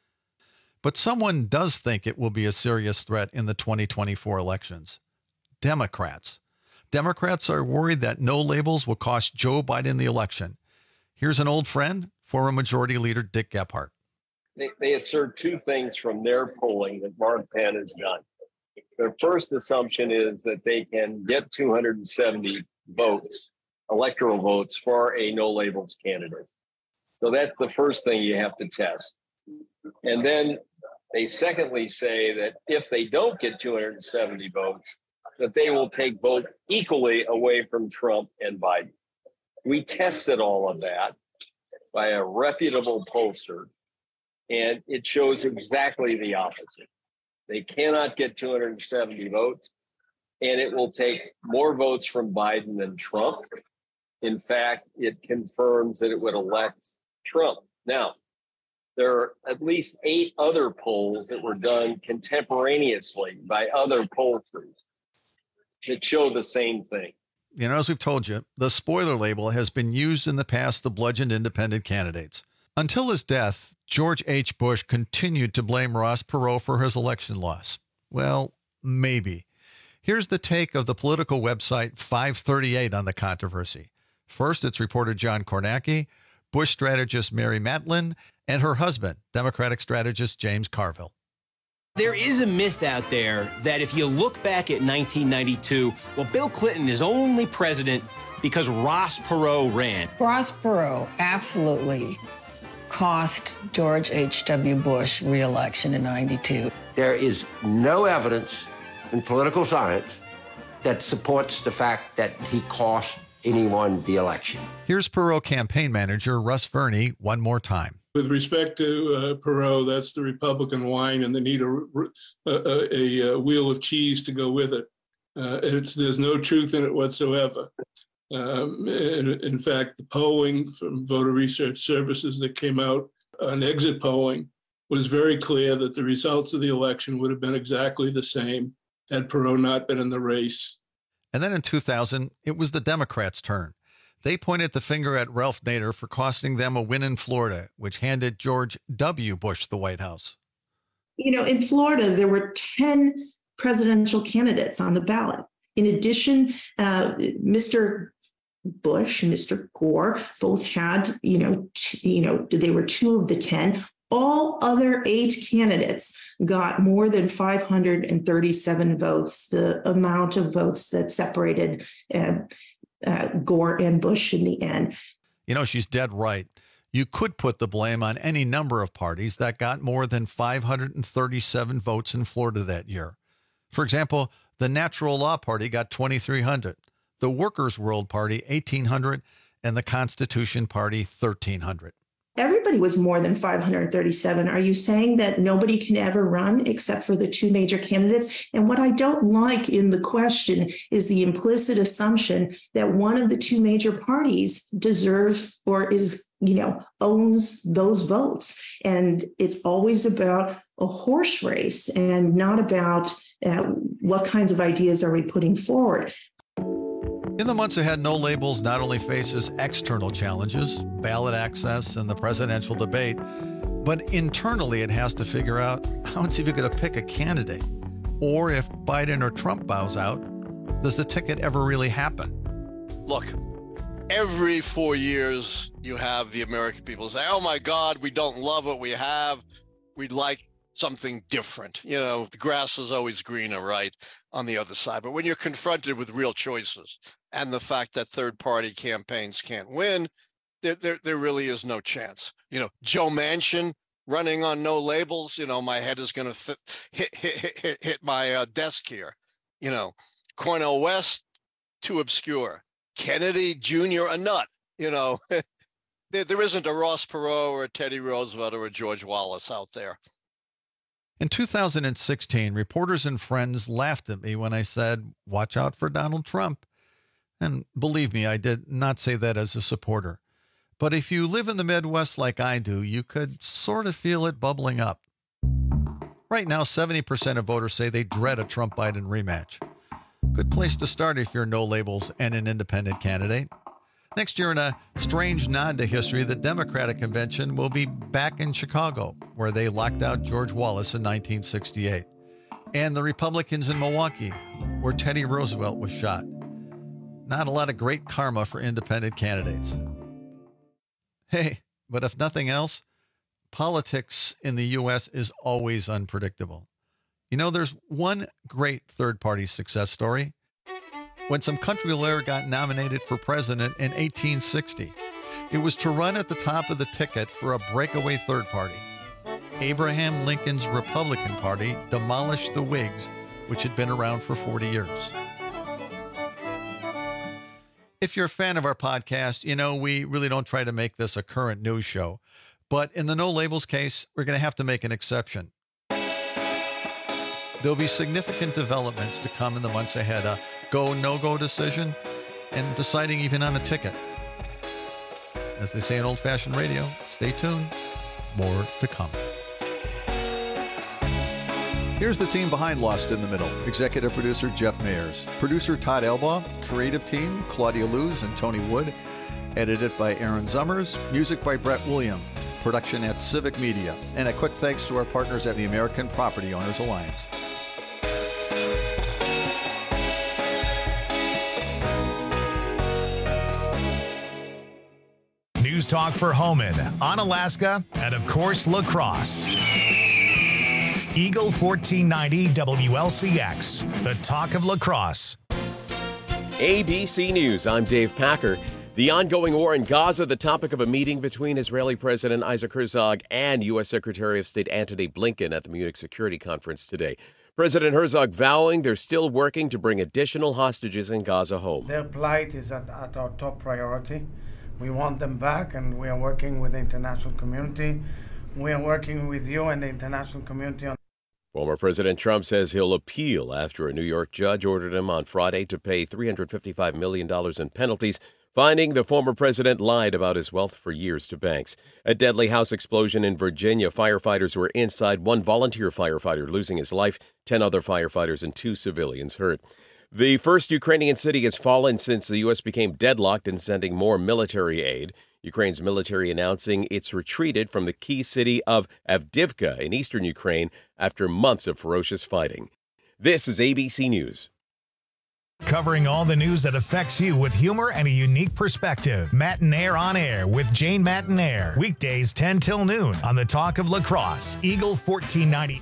But someone does think it will be a serious threat in the 2024 elections. Democrats. Democrats are worried that no labels will cost Joe Biden the election. Here's an old friend, former Majority Leader Dick Gephardt. They assert two things from their polling that Mark Penn has done. Their first assumption is that they can get 270 votes, electoral votes, for a no labels candidate. So that's the first thing you have to test. And then they secondly say that if they don't get 270 votes, that they will take vote equally away from Trump and Biden. We tested all of that by a reputable pollster, and it shows exactly the opposite. They cannot get 270 votes, and it will take more votes from Biden than Trump. In fact, it confirms that it would elect Trump. Now, there are at least 8 other polls that were done contemporaneously by other pollsters that show the same thing. You know, as we've told you, the spoiler label has been used in the past to bludgeon independent candidates. Until his death, George H. Bush continued to blame Ross Perot for his election loss. Well, maybe. Here's the take of the political website 538 on the controversy. First, it's reporter John Kornacki, Bush strategist Mary Matlin, and her husband, Democratic strategist James Carville. There is a myth out there that if you look back at 1992, well, Bill Clinton is only president because Ross Perot ran. Ross Perot absolutely cost George H.W. Bush re-election in 92. There is no evidence in political science that supports the fact that he cost anyone the election. Here's Perot campaign manager Russ Verney one more time. With respect to Perot, that's the Republican wine, and they need a wheel of cheese to go with it. There's no truth in it whatsoever. In fact, the polling from Voter Research Services that came out on exit polling was very clear that the results of the election would have been exactly the same had Perot not been in the race. And then in 2000, it was the Democrats' turn. They pointed the finger at Ralph Nader for costing them a win in Florida, which handed George W. Bush the White House. You know, in Florida, there were 10 presidential candidates on the ballot. In addition, Mr. Bush and Mr. Gore both had, they were 2 of the 10. All other 8 candidates got more than 537 votes, the amount of votes that separated Gore and Bush in the end. You know, she's dead right. You could put the blame on any number of parties that got more than 537 votes in Florida that year. For example, the Natural Law Party got 2,300, the Workers' World Party 1,800, and the Constitution Party 1,300. Everybody was more than 537. Are you saying that nobody can ever run except for the 2 major candidates? And what I don't like in the question is the implicit assumption that one of the 2 major parties deserves or owns those votes. And it's always about a horse race and not about what kinds of ideas are we putting forward. In the months ahead, No Labels not only faces external challenges, ballot access, and the presidential debate, but internally it has to figure out how it's even going to pick a candidate. Or if Biden or Trump bows out, does the ticket ever really happen? Look, every 4 years you have the American people say, oh my God, we don't love what we have. We'd like something different. You know, the grass is always greener, right, on the other side. But when you're confronted with real choices and the fact that third-party campaigns can't win, there really is no chance. You know, Joe Manchin running on No Labels, you know, my head is going to hit my desk here. You know, Cornel West, too obscure. Kennedy Jr., a nut. You know, there isn't a Ross Perot or a Teddy Roosevelt or a George Wallace out there. In 2016, reporters and friends laughed at me when I said, watch out for Donald Trump. And believe me, I did not say that as a supporter. But if you live in the Midwest like I do, you could sort of feel it bubbling up. Right now, 70% of voters say they dread a Trump-Biden rematch. Good place to start if you're no labels and an independent candidate. Next year, in a strange nod to history, the Democratic Convention will be back in Chicago, where they locked out George Wallace in 1968, and the Republicans in Milwaukee, where Teddy Roosevelt was shot. Not a lot of great karma for independent candidates. Hey, but if nothing else, politics in the U.S. is always unpredictable. You know, there's one great third-party success story. When some country lawyer got nominated for president in 1860, it was to run at the top of the ticket for a breakaway third party. Abraham Lincoln's Republican Party demolished the Whigs, which had been around for 40 years. If you're a fan of our podcast, you know we really don't try to make this a current news show. But in the No Labels case, we're going to have to make an exception. There'll be significant developments to come in the months ahead, a go, no-go decision, and deciding even on a ticket. As they say in old-fashioned radio, stay tuned, more to come. Here's the team behind Lost in the Middle. Executive producer Jeff Mayers. Producer Todd Elbaugh. Creative team Claudia Luz and Tony Wood. Edited by Aaron Zummers. Music by Brett William. Production at Civic Media. And a quick thanks to our partners at the American Property Owners Alliance. News Talk for Homan, Onalaska, and of course, La Crosse. Eagle 1490 WLCX, the talk of La Crosse. ABC News, I'm Dave Packer. The ongoing war in Gaza, the topic of a meeting between Israeli President Isaac Herzog and U.S. Secretary of State Antony Blinken at the Munich Security Conference today. President Herzog vowing they're still working to bring additional hostages in Gaza home. Their plight is at our top priority. We want them back, and we are working with the international community. We are working with you and the international community on. Former President Trump says he'll appeal after a New York judge ordered him on Friday to pay $355 million in penalties, finding the former president lied about his wealth for years to banks. A deadly house explosion in Virginia. Firefighters were inside. One volunteer firefighter losing his life, 10 other firefighters and 2 civilians hurt. The first Ukrainian city has fallen since the U.S. became deadlocked in sending more military aid. Ukraine's military announcing it's retreated from the key city of Avdiivka in eastern Ukraine after months of ferocious fighting. This is ABC News. Covering all the news that affects you with humor and a unique perspective. Matinaire on Air with Jane Matinaire. Weekdays 10 till noon on the Talk of La Crosse. Eagle 1490.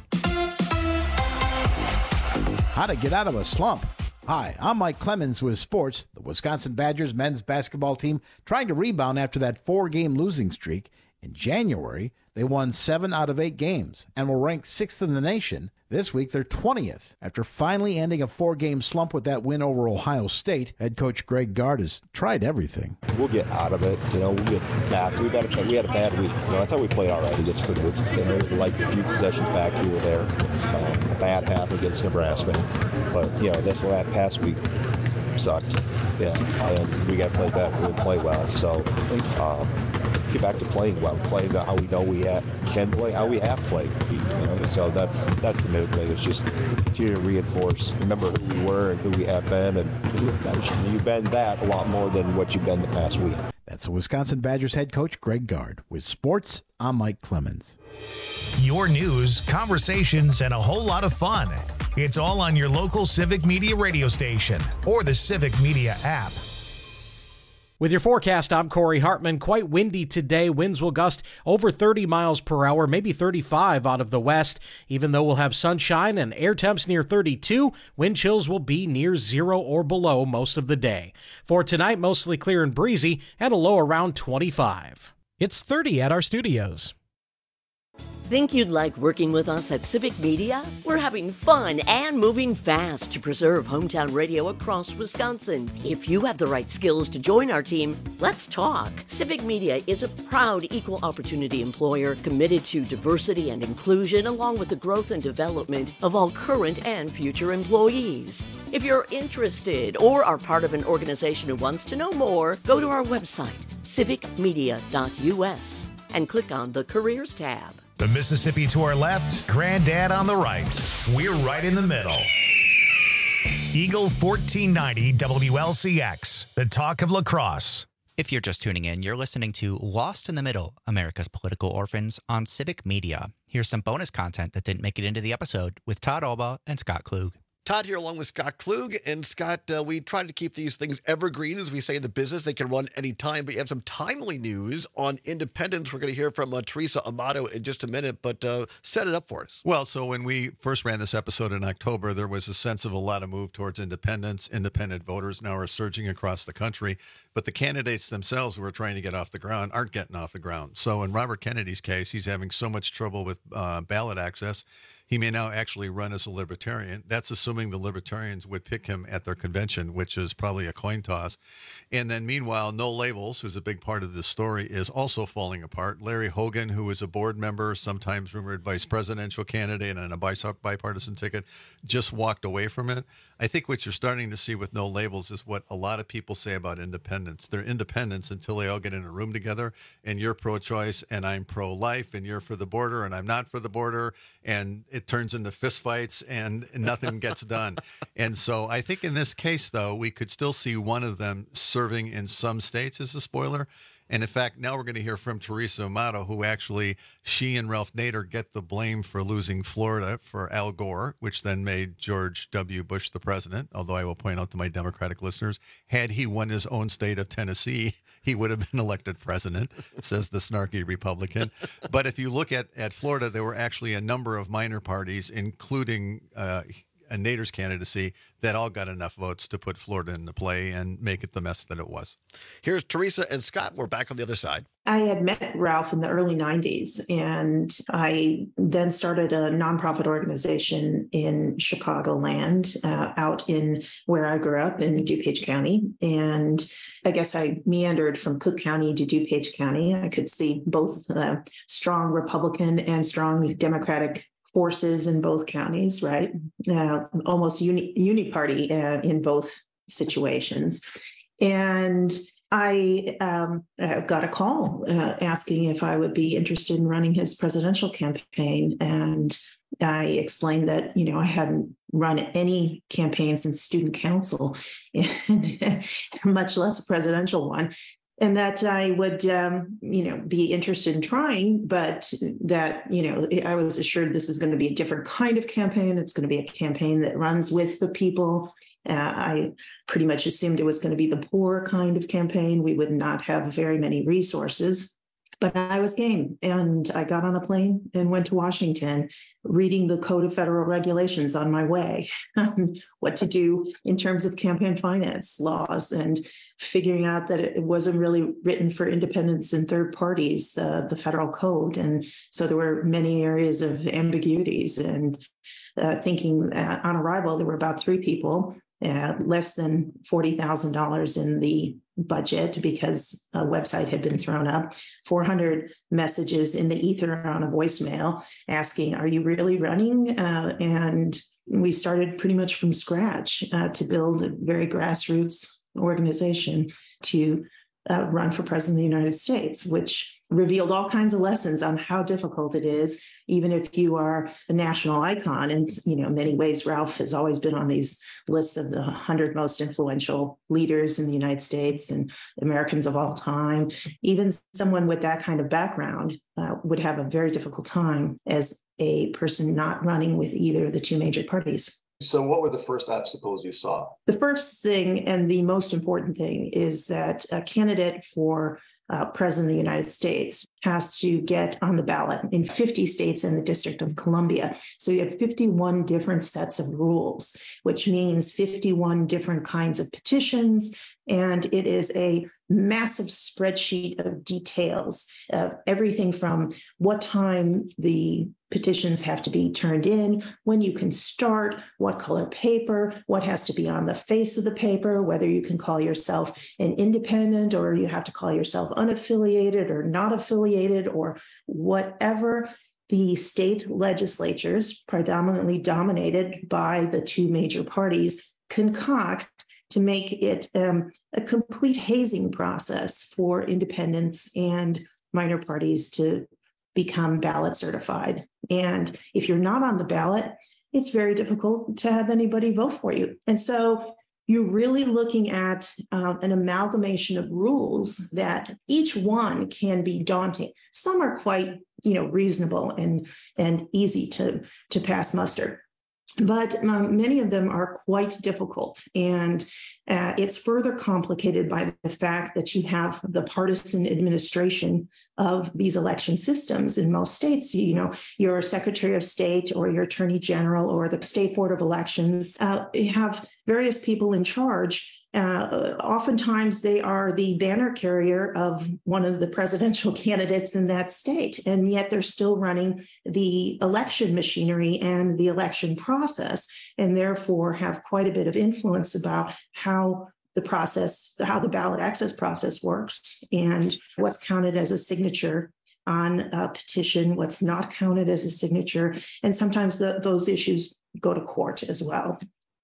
How to get out of a slump. Hi, I'm Mike Clemens with sports. The Wisconsin Badgers men's basketball team trying to rebound after that 4-game losing streak. In January, they won 7 out of 8 games and were ranked 6th in the nation. This week, they're 20th. After finally ending a 4-game slump with that win over Ohio State, head coach Greg Gard has tried everything. We'll get out of it. We'll get back. We had a bad week. I thought we played all right against Goodwood. Like a few possessions back here or there. A bad half against Nebraska. But, that's that past week sucked. Yeah, and we got to play better. We'll play well. So, get back to playing well, playing how we know we can play, how we have played. So that's the main thing. It's just continue to reinforce, remember who we were and who we have been, and you've been that a lot more than what you've been the past week. That's the Wisconsin Badgers head coach Greg Gard. With sports, I'm Mike Clemens. Your news, conversations, and a whole lot of fun. It's all on your local Civic Media radio station or the Civic Media app. With your forecast, I'm Corey Hartman. Quite windy today. Winds will gust over 30 miles per hour, maybe 35 out of the west. Even though we'll have sunshine and air temps near 32, wind chills will be near 0 or below most of the day. For tonight, mostly clear and breezy and a low around 25. It's 30 at our studios. Think you'd like working with us at Civic Media? We're having fun and moving fast to preserve hometown radio across Wisconsin. If you have the right skills to join our team, let's talk. Civic Media is a proud equal opportunity employer committed to diversity and inclusion, along with the growth and development of all current and future employees. If you're interested or are part of an organization who wants to know more, go to our website, civicmedia.us, and click on the Careers tab. The Mississippi to our left, Granddad on the right. We're right in the middle. Eagle 1490 WLCX, the talk of La Crosse. If you're just tuning in, you're listening to Lost in the Middle, America's Political Orphans on Civic Media. Here's some bonus content that didn't make it into the episode with Todd Alba and Scott Klug. Todd here along with Scott Klug. And Scott, we try to keep these things evergreen, as we say in the business. They can run anytime, but you have some timely news on independence. We're going to hear from Teresa Amato in just a minute, but set it up for us. Well, so when we first ran this episode in October, there was a sense of a lot of move towards independence. Independent voters now are surging across the country, but the candidates themselves who are trying to get off the ground aren't getting off the ground. So in Robert Kennedy's case, he's having so much trouble with ballot access, he may now actually run as a libertarian. That's assuming the libertarians would pick him at their convention, which is probably a coin toss. And then meanwhile, No Labels, who's a big part of this story, is also falling apart. Larry Hogan, who is a board member, sometimes rumored vice presidential candidate on a bipartisan ticket, just walked away from it. I think what you're starting to see with No Labels is what a lot of people say about independents. They're independents until they all get in a room together, and you're pro-choice and I'm pro-life, and you're for the border and I'm not for the border, and it turns into fistfights and nothing gets done. And so I think in this case, though, we could still see one of them serving in some states as a spoiler. And in fact, now we're going to hear from Teresa Amato, who actually, she and Ralph Nader get the blame for losing Florida for Al Gore, which then made George W. Bush the president. Although I will point out to my Democratic listeners, had he won his own state of Tennessee, he would have been elected president, says the snarky Republican. But if you look at Florida, there were actually a number of minor parties, including Nader's candidacy, that all got enough votes to put Florida into play and make it the mess that it was. Here's Teresa and Scott. We're back on the other side. I had met Ralph in the early 90s, and I then started a nonprofit organization in Chicagoland, out in where I grew up in DuPage County. And I guess I meandered from Cook County to DuPage County. I could see both strong Republican and strong Democratic forces in both counties, right? Almost uni-party in both situations. And I got a call asking if I would be interested in running his presidential campaign. And I explained that, I hadn't run any campaigns in student council, much less a presidential one. And that I would, be interested in trying, but that, I was assured this is going to be a different kind of campaign. It's going to be a campaign that runs with the people. I pretty much assumed it was going to be the poor kind of campaign. We would not have very many resources. But I was game, and I got on a plane and went to Washington, reading the Code of Federal Regulations on my way, what to do in terms of campaign finance laws, and figuring out that it wasn't really written for independents and third parties, the federal code. And so there were many areas of ambiguities, and thinking on arrival, there were about 3 people, less than $40,000 in the budget because a website had been thrown up, 400 messages in the ether on a voicemail asking, are you really running? And we started pretty much from scratch to build a very grassroots organization to run for president of the United States, which revealed all kinds of lessons on how difficult it is, even if you are a national icon. And, in many ways, Ralph has always been on these lists of the 100 most influential leaders in the United States and Americans of all time. Even someone with that kind of background would have a very difficult time as a person not running with either of the 2 major parties. So what were the first obstacles you saw? The first thing and the most important thing is that a candidate for president of the United States has to get on the ballot in 50 states and the District of Columbia. So you have 51 different sets of rules, which means 51 different kinds of petitions, And it is a massive spreadsheet of details of everything from what time the petitions have to be turned in, when you can start, what color paper, what has to be on the face of the paper, whether you can call yourself an independent or you have to call yourself unaffiliated or not affiliated or whatever. The state legislatures, predominantly dominated by the two major parties, concoct to make it a complete hazing process for independents and minor parties to become ballot certified. And if you're not on the ballot, it's very difficult to have anybody vote for you. And so you're really looking at an amalgamation of rules that each one can be daunting. Some are quite, reasonable and easy to pass muster. But many of them are quite difficult. And it's further complicated by the fact that you have the partisan administration of these election systems in most states. Your Secretary of State or your Attorney General or the State Board of Elections have various people in charge. Oftentimes they are the banner carrier of one of the presidential candidates in that state, and yet they're still running the election machinery and the election process, and therefore have quite a bit of influence about how the ballot access process works and what's counted as a signature on a petition, what's not counted as a signature, and sometimes those issues go to court as well.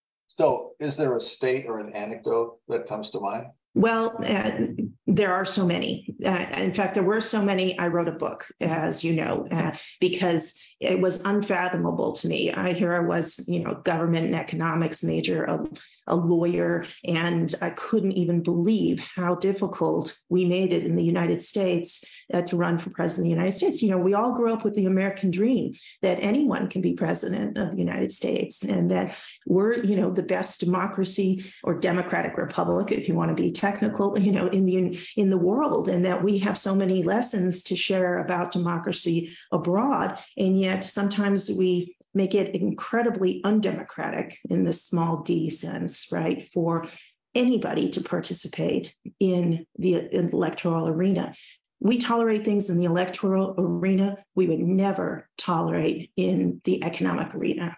So is there a state or an anecdote that comes to mind? Well, there are so many. In fact, there were so many, I wrote a book, as you know, because it was unfathomable to me. Here I was, government and economics major, a lawyer, and I couldn't even believe how difficult we made it in the United States to run for president of the United States. We all grew up with the American dream that anyone can be president of the United States and that we're, the best democracy or democratic republic, if you want to be technical, in the world, and that we have so many lessons to share about democracy abroad. And yet sometimes we make it incredibly undemocratic in the small d sense, right, for anybody to participate in the electoral arena. We tolerate things in the electoral arena we would never tolerate in the economic arena.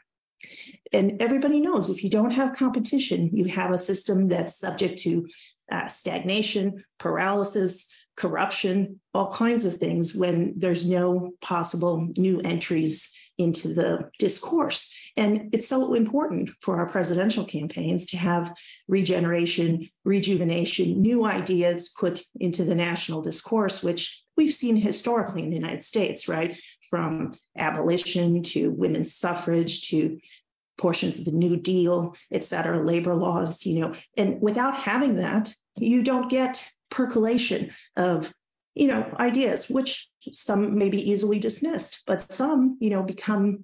And everybody knows if you don't have competition, you have a system that's subject to stagnation, paralysis, corruption, all kinds of things when there's no possible new entries into the discourse. And it's so important for our presidential campaigns to have regeneration, rejuvenation, new ideas put into the national discourse, which we've seen historically in the United States, right? From abolition to women's suffrage to portions of the New Deal, et cetera, labor laws, and without having that, you don't get percolation of, ideas, which some may be easily dismissed, but some, become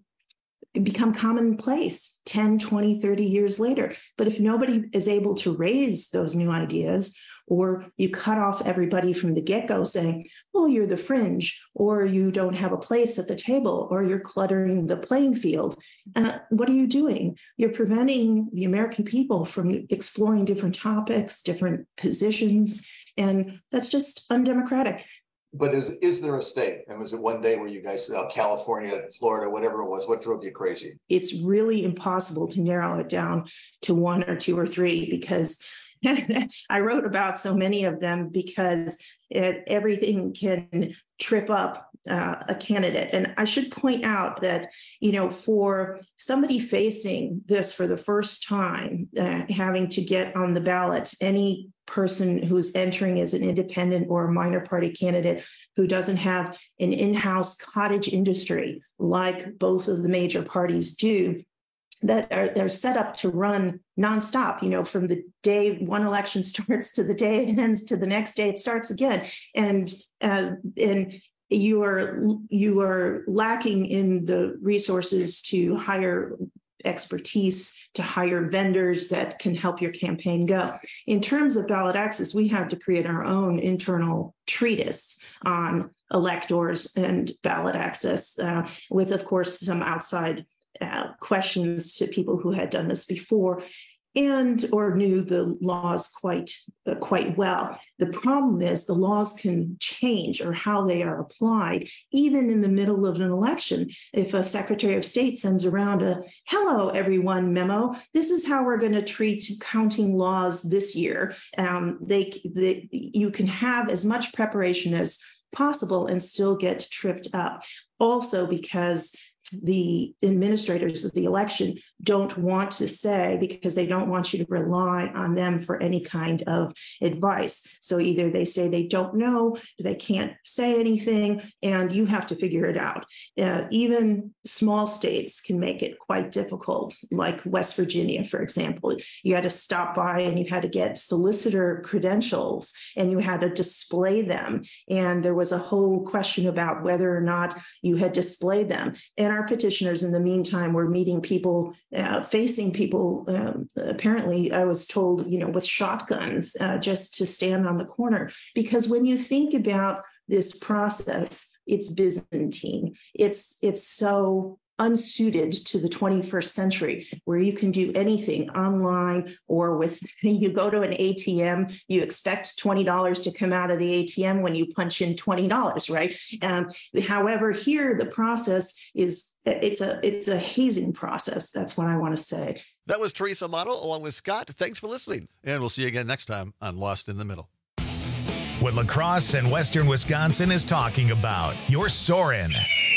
commonplace 10, 20, 30 years later. But if nobody is able to raise those new ideas, or you cut off everybody from the get-go saying, well, you're the fringe, or you don't have a place at the table, or you're cluttering the playing field, what are you doing? You're preventing the American people from exploring different topics, different positions, and that's just undemocratic. But is there a state? And was it one day where you guys, California, Florida, whatever it was, what drove you crazy? It's really impossible to narrow it down to one or two or three because I wrote about so many of them because everything can trip up a candidate. And I should point out that, for somebody facing this for the first time, having to get on the ballot, any person who's entering as an independent or a minor party candidate who doesn't have an in-house cottage industry like both of the major parties do, that they're set up to run nonstop, from the day one election starts to the day it ends to the next day it starts again. And you are lacking in the resources to hire expertise, to hire vendors that can help your campaign go. In terms of ballot access, we had to create our own internal treatise on electors and ballot access with, of course, some outside questions to people who had done this before. or knew the laws quite well. The problem is the laws can change or how they are applied, even in the middle of an election. If a Secretary of State sends around a "Hello, everyone" memo, this is how we're going to treat counting laws this year. You can have as much preparation as possible and still get tripped up. Also, because the administrators of the election don't want to say, because they don't want you to rely on them for any kind of advice. So either they say they don't know, they can't say anything, and you have to figure it out. Even small states can make it quite difficult, like West Virginia, for example. You had to stop by and you had to get solicitor credentials and you had to display them. And there was a whole question about whether or not you had displayed them. And our petitioners, in the meantime, were meeting people, facing people, apparently, I was told, with shotguns just to stand on the corner. Because when you think about this process, it's Byzantine. It's so unsuited to the 21st century, where you can do anything online or you go to an ATM, you expect $20 to come out of the ATM when you punch in $20, right? However, here the process it's a hazing process. That's what I want to say. That was Teresa Model along with Scott. Thanks for listening. And we'll see you again next time on Lost in the Middle. What La Crosse and Western Wisconsin is talking about. You're soaring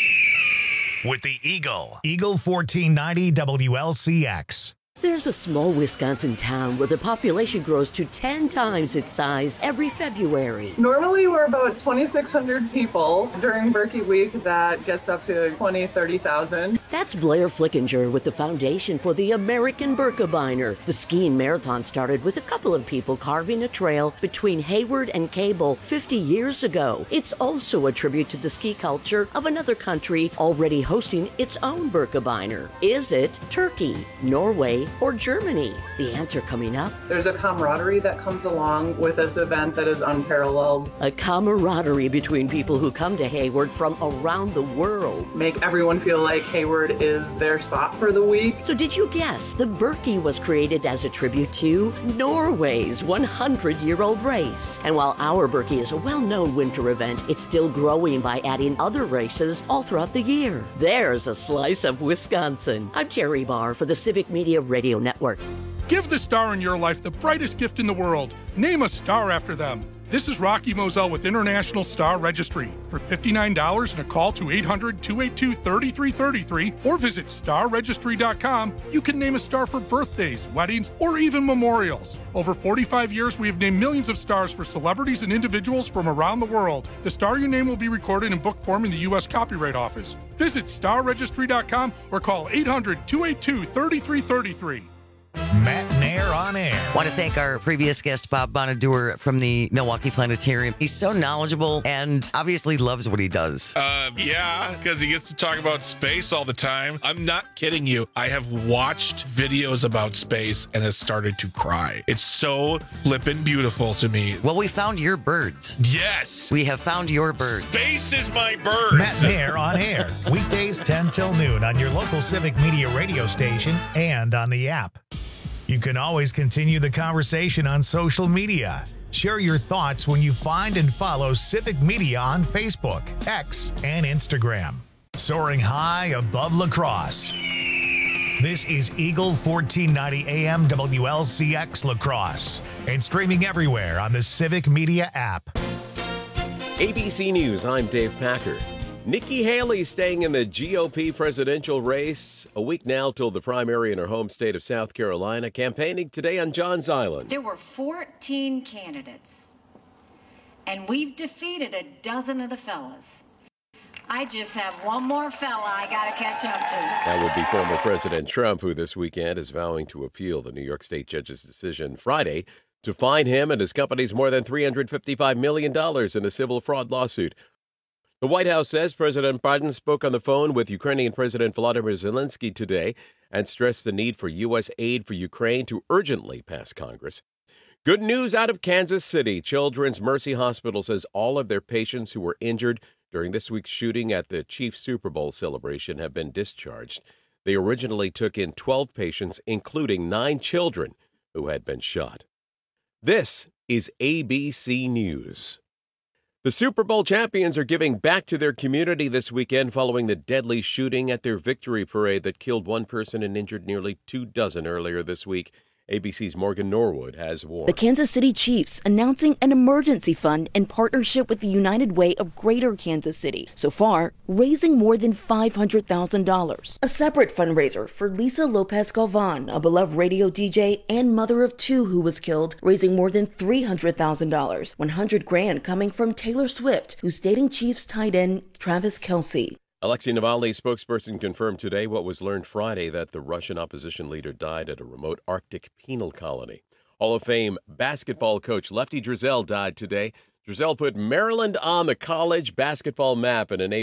with the Eagle 1490 WLCX. There's a small Wisconsin town where the population grows to 10 times its size every February. Normally we're about 2,600 people. During Berkey Week, that gets up to 30,000. That's Blair Flickinger with the Foundation for the American Birkebeiner. The skiing marathon started with a couple of people carving a trail between Hayward and Cable 50 years ago. It's also a tribute to the ski culture of another country already hosting its own Birkebeiner. Is it Turkey, Norway, or Germany? The answer coming up. There's a camaraderie that comes along with this event that is unparalleled. A camaraderie between people who come to Hayward from around the world. Make everyone feel like Hayward is their spot for the week. So did you guess the Berkey was created as a tribute to Norway's 100-year-old race? And while our Berkey is a well-known winter event, it's still growing by adding other races all throughout the year. There's a slice of Wisconsin. I'm Terry Barr for the Civic Media Radio Network. Give the star in your life the brightest gift in the world. Name a star after them. This is Rocky Moselle with International Star Registry. For $59 and a call to 800-282-3333 or visit starregistry.com, you can name a star for birthdays, weddings, or even memorials. Over 45 years, we have named millions of stars for celebrities and individuals from around the world. The star you name will be recorded in book form in the U.S. Copyright Office. Visit starregistry.com or call 800-282-3333. Matt Nair on air. Want to thank our previous guest, Bob Bonadur from the Milwaukee Planetarium. He's so knowledgeable and obviously loves what he does. Yeah, because he gets to talk about space all the time. I'm not kidding you. I have watched videos about space and has started to cry. It's so flippin' beautiful to me. Well, we found your birds. Yes. We have found your birds. Space is my birds. Matt Nair on air. Weekdays 10 till noon on your local Civic Media radio station and on the app. You can always continue the conversation on social media. Share your thoughts when you find and follow Civic Media on Facebook, X, and Instagram. Soaring high above La Crosse. This is Eagle 1490 AM WLCX La Crosse and streaming everywhere on the Civic Media app. ABC News, I'm Dave Packer. Nikki Haley staying in the GOP presidential race. A week now till the primary in her home state of South Carolina, campaigning today on Johns Island. There were 14 candidates, and we've defeated a dozen of the fellas. I just have one more fella I got to catch up to. That would be former President Trump, who this weekend is vowing to appeal the New York State judge's decision Friday to fine him and his companies more than $355 million in a civil fraud lawsuit. The White House says President Biden spoke on the phone with Ukrainian President Volodymyr Zelensky today and stressed the need for U.S. aid for Ukraine to urgently pass Congress. Good news out of Kansas City. Children's Mercy Hospital says all of their patients who were injured during this week's shooting at the Chiefs Super Bowl celebration have been discharged. They originally took in 12 patients, including 9 children. who had been shot. This is ABC News. The Super Bowl champions are giving back to their community this weekend following the deadly shooting at their victory parade that killed one person and injured nearly 24 earlier this week. ABC's Morgan Norwood has more. The Kansas City Chiefs announcing an emergency fund in partnership with the United Way of Greater Kansas City. So far, raising more than $500,000. A separate fundraiser for Lisa Lopez Galvan, a beloved radio DJ and mother of two who was killed, raising more than $300,000. $100,000 coming from Taylor Swift, who's dating Chiefs tight end Travis Kelce. Alexei Navalny's spokesperson confirmed today what was learned Friday, that the Russian opposition leader died at a remote Arctic penal colony. Hall of Fame basketball coach Lefty Driesell died today. Driesell put Maryland on the college basketball map and enabled